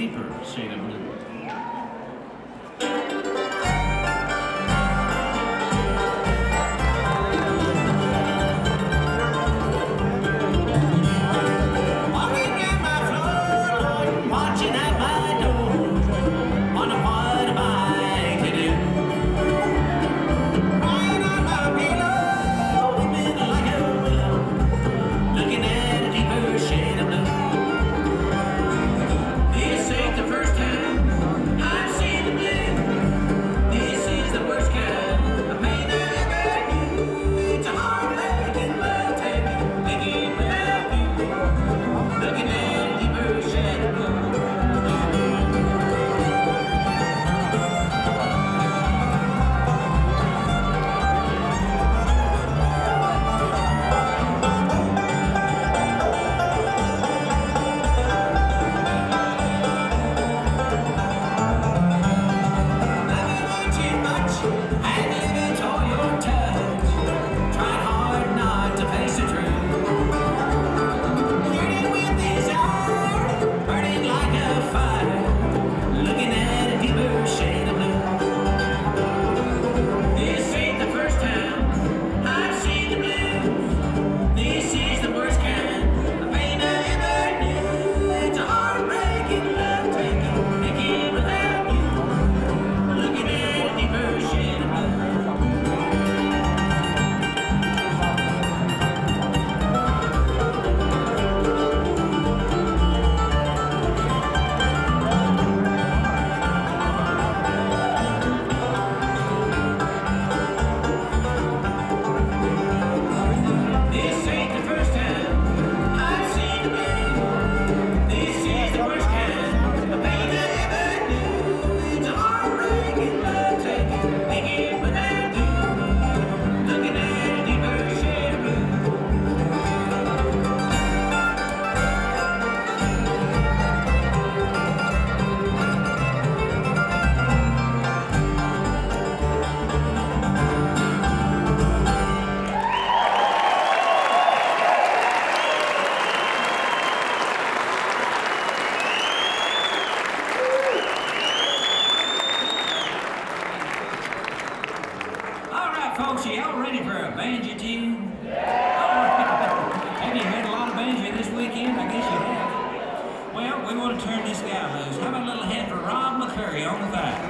deeper shade of blue. Folks, are y'all ready for a banjo tune? Yeah! Have you heard a lot of banjo this weekend? I guess you have. Well, we want to turn this guy loose. How about a little hand for Rob McCurry on the five?